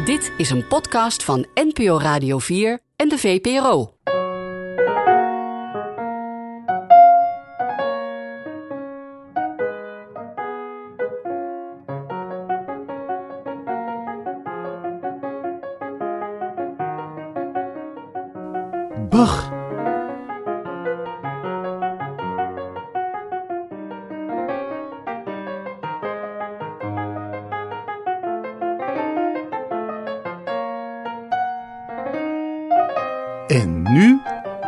Dit is een podcast van NPO Radio 4 en de VPRO. Bach. En nu?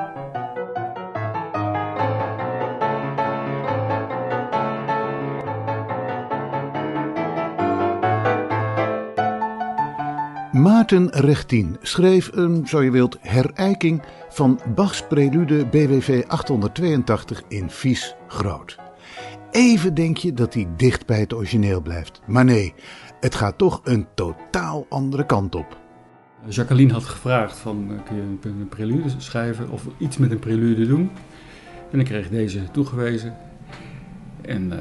Maarten Rechtien schreef een, zo je wilt, herijking van Bachs prelude BWV 882 in Vies groot. Even denk je dat hij dicht bij het origineel blijft. Maar nee, het gaat toch een totaal andere kant op. Jacqueline had gevraagd van, kun je een prelude schrijven of iets met een prelude doen? En ik kreeg deze toegewezen. En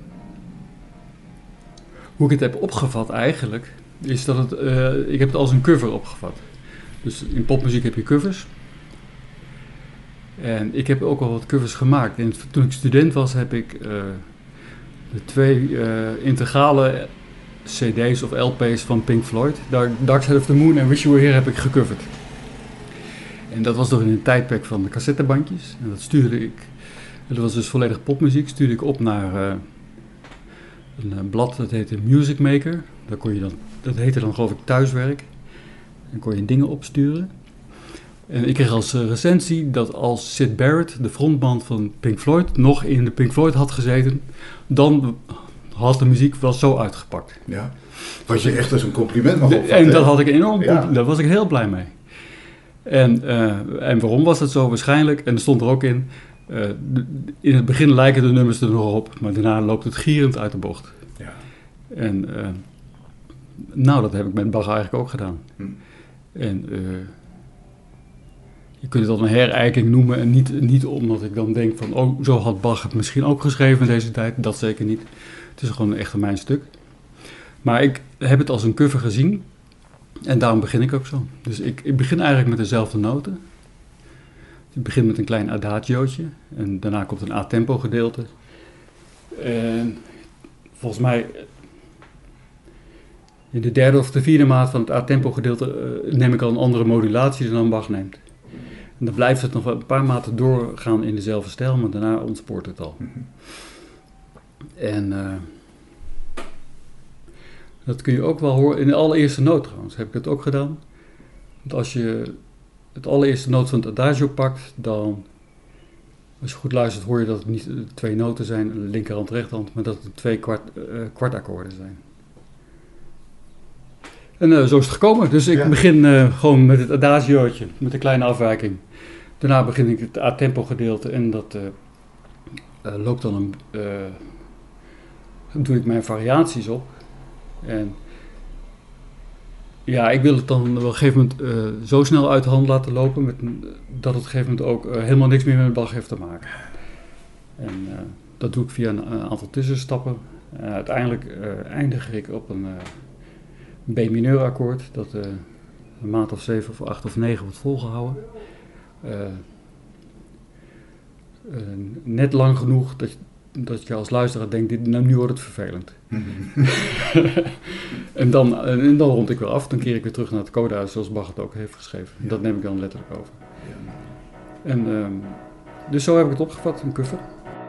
hoe ik het heb opgevat eigenlijk, is dat ik heb het als een cover opgevat. Dus in popmuziek heb je covers. En ik heb ook al wat covers gemaakt. En toen ik student was, heb ik de twee integrale CD's of LP's van Pink Floyd, Dark Side of the Moon en Wish You Were Here, heb ik gecoverd. En dat was nog in een tijdperk van de cassettebandjes. En dat stuurde ik, dat was dus volledig popmuziek, stuurde ik op naar een blad dat heette Music Maker. Daar kon je dan, dat heette dan geloof ik Thuiswerk. Dan kon je dingen opsturen. En ik kreeg als recensie dat als Syd Barrett, de frontman van Pink Floyd, nog in de Pink Floyd had gezeten, dan had de muziek wel zo uitgepakt. Ja, wat je echt als een compliment mag opvatten. En dat had ik enorm, daar was ik heel blij mee. En waarom was dat zo? Waarschijnlijk, en er stond er ook in, in het begin lijken de nummers er nog op, maar daarna loopt het gierend uit de bocht. Ja. En nou, dat heb ik met Bach eigenlijk ook gedaan. En je kunt het dan een herijking noemen en niet omdat ik dan denk van, oh, zo had Bach het misschien ook geschreven in deze tijd. Dat zeker niet. Het is gewoon echt mijn stuk. Maar ik heb het als een cover gezien en daarom begin ik ook zo. Dus ik begin eigenlijk met dezelfde noten. Ik begin met een klein adagiootje en daarna komt een A-tempo gedeelte. En volgens mij in de derde of de vierde maat van het A-tempo gedeelte neem ik al een andere modulatie dan Bach neemt. En dan blijft het nog wel een paar maten doorgaan in dezelfde stijl, maar daarna ontspoort het al. En dat kun je ook wel horen in de allereerste noot trouwens, heb ik het ook gedaan. Want als je het allereerste noot van het adagio pakt, dan, als je goed luistert, hoor je dat het niet twee noten zijn, linkerhand, rechterhand, maar dat het twee kwartakkoorden zijn. En zo is het gekomen. Dus ik begin gewoon met het adagiootje, met een kleine afwijking. Daarna begin ik het A-tempo gedeelte en dat loopt dan doe ik mijn variaties op. En ja, ik wil het dan op een gegeven moment zo snel uit de hand laten lopen dat het op een gegeven moment ook helemaal niks meer met Bach heeft te maken. En dat doe ik via een aantal tussenstappen. Uiteindelijk eindig ik op een B-mineur akkoord, dat een maat of 7 of 8 of 9 wordt volgehouden. Net lang genoeg dat je als luisteraar denkt, nu wordt het vervelend. en dan rond ik weer af, dan keer ik weer terug naar het codehuis zoals Bach het ook heeft geschreven. Ja. Dat neem ik dan letterlijk over. Ja. En dus zo heb ik het opgevat, een cover.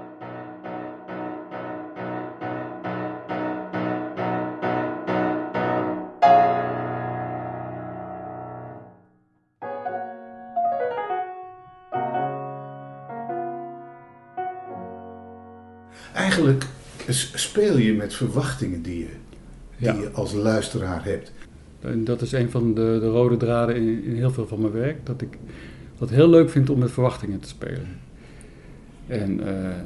Eigenlijk speel je met verwachtingen die je als luisteraar hebt. En dat is een van de rode draden in heel veel van mijn werk. Dat ik het heel leuk vind om met verwachtingen te spelen. En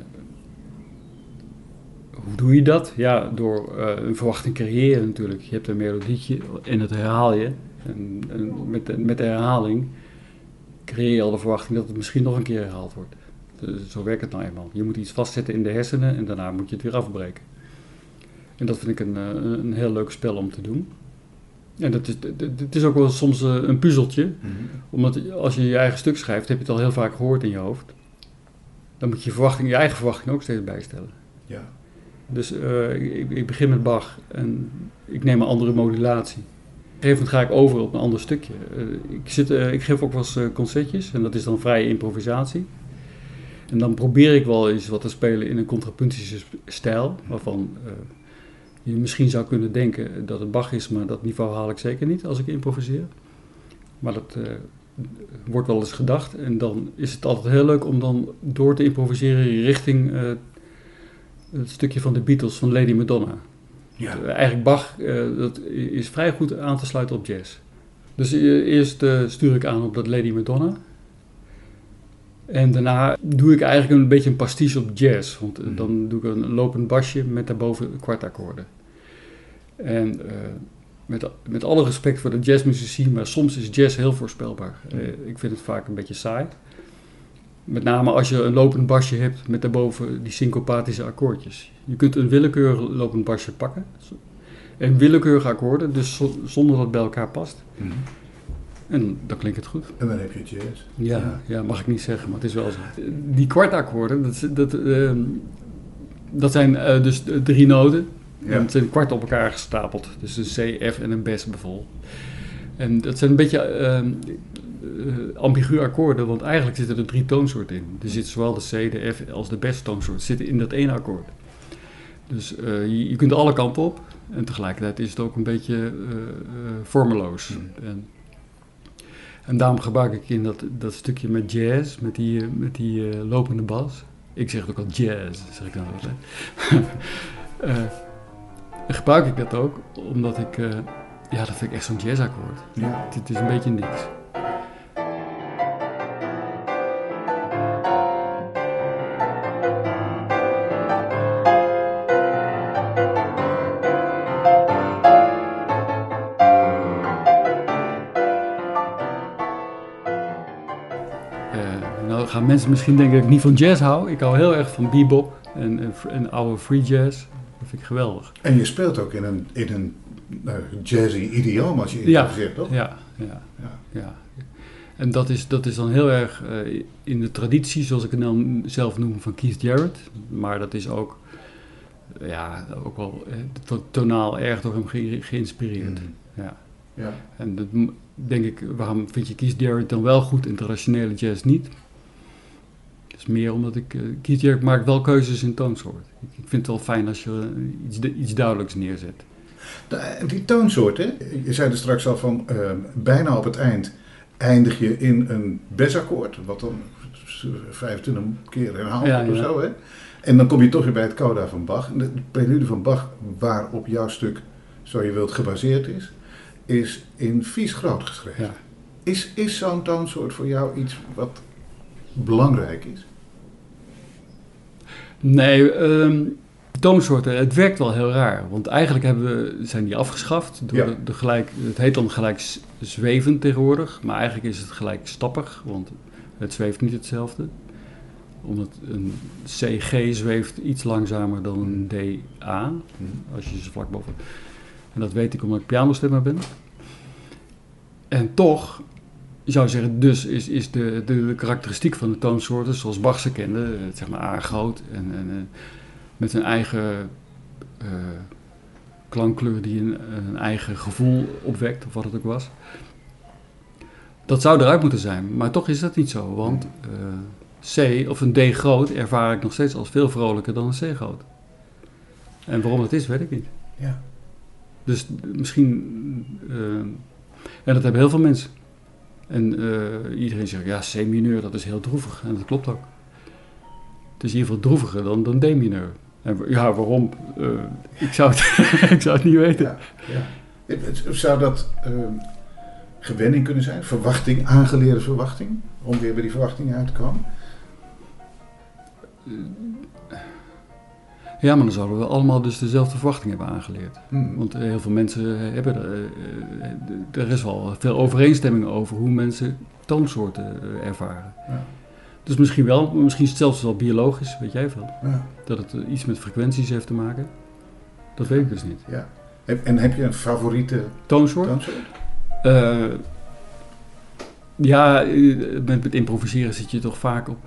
hoe doe je dat? Ja, door een verwachting creëren natuurlijk. Je hebt een melodietje en het herhaal je. En met de herhaling creëer je al de verwachting dat het misschien nog een keer herhaald wordt. Zo werkt het nou eenmaal. Je moet iets vastzetten in de hersenen en daarna moet je het weer afbreken. En dat vind ik een heel leuk spel om te doen. En het is ook wel soms een puzzeltje. Omdat als je je eigen stuk schrijft, heb je het al heel vaak gehoord in je hoofd. Dan moet je je eigen verwachting ook steeds bijstellen. Ja. Dus ik begin met Bach en ik neem een andere modulatie. Op een gegeven moment ga ik over op een ander stukje. Ik geef ook wel eens concertjes en dat is dan vrije improvisatie. En dan probeer ik wel eens wat te spelen in een contrapuntische stijl, waarvan je misschien zou kunnen denken dat het Bach is, maar dat niveau haal ik zeker niet als ik improviseer. Maar dat wordt wel eens gedacht en dan is het altijd heel leuk om dan door te improviseren richting het stukje van de Beatles van Lady Madonna. Ja. Eigenlijk Bach, dat is vrij goed aan te sluiten op jazz. Dus eerst stuur ik aan op dat Lady Madonna. En daarna doe ik eigenlijk een beetje een pastiche op jazz. Want dan doe ik een lopend basje met daarboven kwartakkoorden. En met alle respect voor de jazzmuzici, maar soms is jazz heel voorspelbaar. Ik vind het vaak een beetje saai. Met name als je een lopend basje hebt met daarboven die syncopatische akkoordjes. Je kunt een willekeurig lopend basje pakken. En willekeurige akkoorden, dus zonder dat het bij elkaar past. En dan klinkt het goed. En dan heb je jazz. Ja, mag ik niet zeggen, maar het is wel zo. Die kwartakkoorden, dat zijn dus 3 noten. Ja. En het zijn kwart op elkaar gestapeld. Dus een C, F en een bes bijvoorbeeld. En dat zijn een beetje ambigu akkoorden, want eigenlijk zitten er 3 toonsoorten in. Er zit zowel de C, de F als de bes toonsoort zitten in dat ene akkoord. Dus je kunt alle kanten op en tegelijkertijd is het ook een beetje vormeloos. En daarom gebruik ik in dat stukje met jazz, met die lopende bas. Ik zeg het ook al jazz, zeg ik dan wel. Gebruik ik dat ook, omdat dat vind ik echt zo'n jazzakkoord. Ja. Het is een beetje niks. Nou gaan mensen misschien denken dat ik niet van jazz hou. Ik hou heel erg van bebop en oude free jazz. Dat vind ik geweldig. En je speelt ook in een jazzy idioom als je improviseert, toch? Ja. En dat is dan heel erg in de traditie, zoals ik het dan zelf noem, van Keith Jarrett. Maar dat is ook, ook wel tonaal erg door hem geïnspireerd. Ja. En dat denk ik, waarom vind je Keith Jarrett dan wel goed en traditionele jazz niet? Dat is meer omdat Keith Jarrett maakt wel keuzes in toonsoort. Ik vind het wel fijn als je iets duidelijks neerzet. Die toonsoorten, je zei er straks al van, bijna op het eind eindig je in een besakkoord, wat dan 25 keer herhaald of zo, hè? En dan kom je toch weer bij het coda van Bach. De prelude van Bach, waarop jouw stuk, zo je wilt, gebaseerd is in vies groot geschreven. Ja. Is zo'n toonsoort voor jou iets wat belangrijk is? Nee, toonsoorten, het werkt wel heel raar. Want eigenlijk zijn die afgeschaft. Door het heet dan gelijk zwevend tegenwoordig. Maar eigenlijk is het gelijk stappig. Want het zweeft niet hetzelfde. Omdat een CG zweeft iets langzamer dan een DA. Als je ze vlak boven... En dat weet ik omdat ik pianostemmer ben. En toch, je zou zeggen, dus is de karakteristiek van de toonsoorten zoals Bach ze kende, zeg maar A groot en met een eigen klankkleur die een eigen gevoel opwekt, of wat het ook was. Dat zou eruit moeten zijn, maar toch is dat niet zo, want C of een D groot ervaar ik nog steeds als veel vrolijker dan een C groot. En waarom dat is, weet ik niet. Ja. Dus misschien, en dat hebben heel veel mensen. En iedereen zegt, ja, C-mineur, dat is heel droevig. En dat klopt ook. Het is in ieder geval droeviger dan D-mineur. En ja, waarom? Ik zou het niet weten. Ja. Zou dat gewenning kunnen zijn? Verwachting, aangeleerde verwachting? Om weer bij die verwachtingen uit te komen? Ja, maar dan zouden we allemaal dus dezelfde verwachting hebben aangeleerd. Want heel veel mensen hebben er is wel veel overeenstemming over hoe mensen toonsoorten ervaren. Ja. Dus misschien wel, misschien is het zelfs wel biologisch, weet jij veel. Ja. Dat het iets met frequenties heeft te maken. Dat weet ik dus niet. Ja. En heb je een favoriete toonsoort? Ja, met improviseren zit je toch vaak op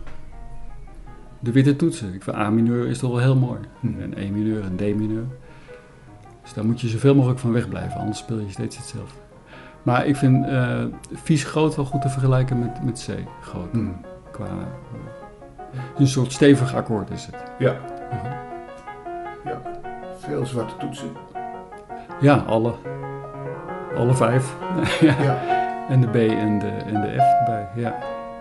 de witte toetsen. Ik vind A-mineur is toch wel heel mooi. En E-mineur en D-mineur. Dus daar moet je zoveel mogelijk van wegblijven, anders speel je steeds hetzelfde. Maar ik vind vies groot wel goed te vergelijken met C groot. Qua een soort stevig akkoord is het. Ja. Ja. Veel zwarte toetsen. Ja, alle 5. Ja. En de B en de F erbij, ja.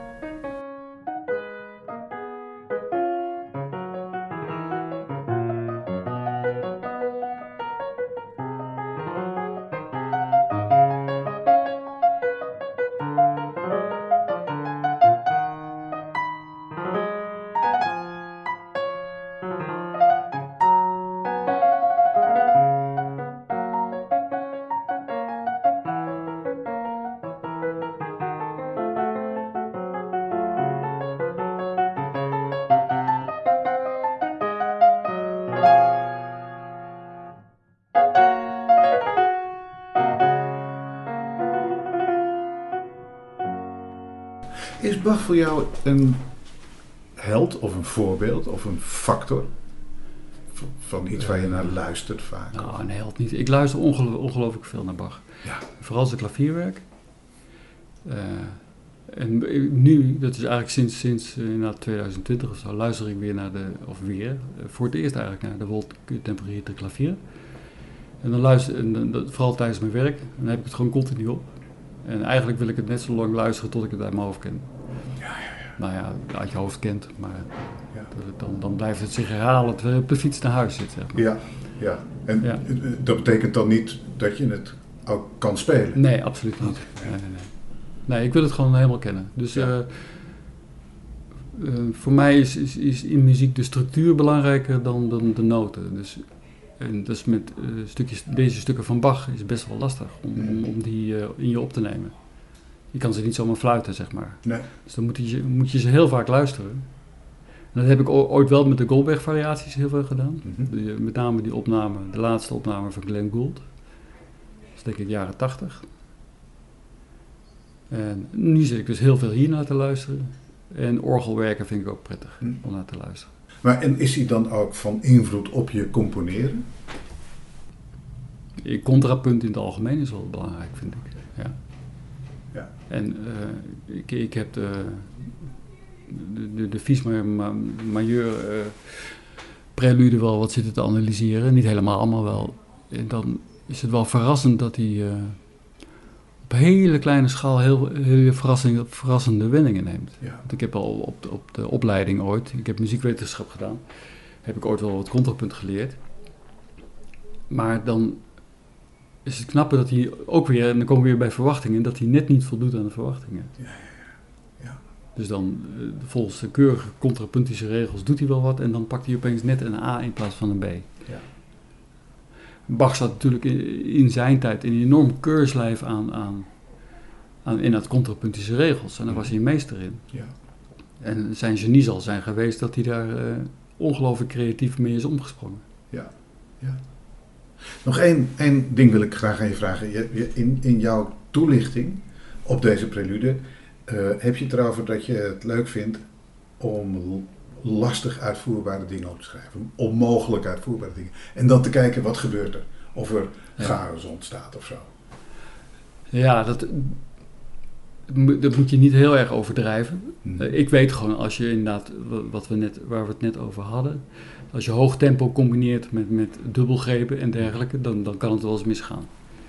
Is Bach voor jou een held of een voorbeeld of een factor van iets waar je naar luistert vaak? Nou, een held niet. Ik luister ongelooflijk veel naar Bach. Ja. Vooral zijn klavierwerk. En nu, dat is eigenlijk sinds 2020 of zo, luister ik weer naar voor het eerst eigenlijk naar de Wohltemperierte Klavier. En dan vooral tijdens mijn werk, dan heb ik het gewoon continu op. En eigenlijk wil ik het net zo lang luisteren tot ik het uit mijn hoofd ken. Ja. Nou ja, uit je hoofd kent, maar dan blijft het zich herhalen terwijl je op de fiets naar huis zit. Zeg maar. Ja. En dat betekent dan niet dat je het ook kan spelen? Nee, absoluut niet. Nee, ik wil het gewoon helemaal kennen. Dus voor mij is in muziek de structuur belangrijker dan de noten. En dus met deze stukken van Bach is best wel lastig om die in je op te nemen. Je kan ze niet zomaar fluiten, zeg maar. Nee. Dus dan moet je ze heel vaak luisteren. En dat heb ik ooit wel met de Goldberg-variaties heel veel gedaan. Met name die opname, de laatste opname van Glenn Gould. Dat is denk ik jaren 80. En nu zit ik dus heel veel hier naar te luisteren. En orgelwerken vind ik ook prettig om naar te luisteren. Maar en is hij dan ook van invloed op je componeren? Contrapunt in het algemeen is wel belangrijk, vind ik. Ja. En ik heb de Vies Majeur prelude wel wat zitten te analyseren. Niet helemaal, maar wel. En dan is het wel verrassend dat hij op hele kleine schaal heel verrassende wendingen neemt. Ja. Want ik heb al op de opleiding ooit, ik heb muziekwetenschap gedaan, heb ik ooit wel wat contrapunt geleerd. Maar dan is het knappe dat hij ook weer, en dan komen we weer bij verwachtingen, dat hij net niet voldoet aan de verwachtingen. Ja. Dus dan volgens de keurige contrapuntische regels doet hij wel wat en dan pakt hij opeens net een A in plaats van een B. Ja. Bach zat natuurlijk in zijn tijd een enorm keurslijf aan in het contrapuntische regels. En daar was hij een meester in. Ja. En zijn genie zal zijn geweest dat hij daar ongelooflijk creatief mee is omgesprongen. Ja. Nog één ding wil ik graag aan je vragen. In jouw toelichting op deze prelude heb je het erover dat je het leuk vindt om lastig uitvoerbare dingen op te schrijven. Onmogelijk uitvoerbare dingen. En dan te kijken wat gebeurt er. Of er chaos ontstaat of zo. Ja, dat moet je niet heel erg overdrijven. Ik weet gewoon, als je inderdaad, waar we het net over hadden, als je hoog tempo combineert met dubbelgrepen en dergelijke, dan kan het wel eens misgaan.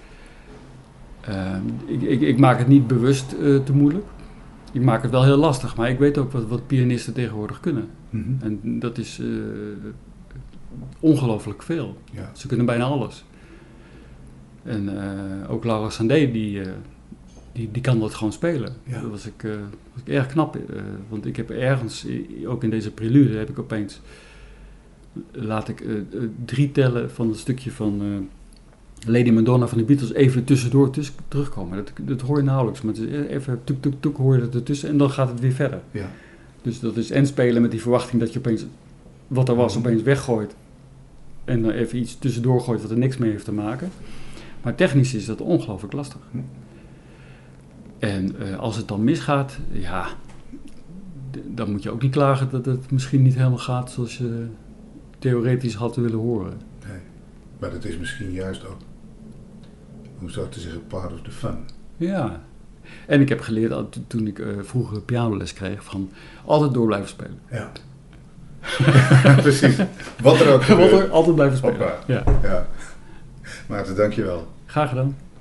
Ik maak het niet bewust te moeilijk. Ik maak het wel heel lastig, maar ik weet ook wat pianisten tegenwoordig kunnen. Mm-hmm. En dat is ongelooflijk veel. Ja. Ze kunnen bijna alles. En ook Laura Sandé, die kan dat gewoon spelen. Ja. Dat was ik erg knap. Want ik heb ergens, ook in deze prelude, heb ik opeens, laat ik 3 tellen van het stukje van Lady Madonna van de Beatles even tussendoor terugkomen. Dat hoor je nauwelijks, maar even tuk hoor je dat ertussen en dan gaat het weer verder. Ja. Dus dat is en spelen met die verwachting dat je opeens, wat er was, opeens weggooit. en dan even iets tussendoor gooit wat er niks mee heeft te maken. Maar technisch is dat ongelooflijk lastig. En als het dan misgaat, ja, dan moet je ook niet klagen dat het misschien niet helemaal gaat zoals je theoretisch had willen horen. Nee, maar dat is misschien juist ook, hoe zou ik te zeggen, part of the fun. Ja, en ik heb geleerd toen ik vroeger pianoles kreeg van altijd door blijven spelen. Ja. Precies. Wat er ook gebeurt. Altijd blijven spelen. Hoppa. Ja. Ja. Maarten, dank je wel. Graag gedaan.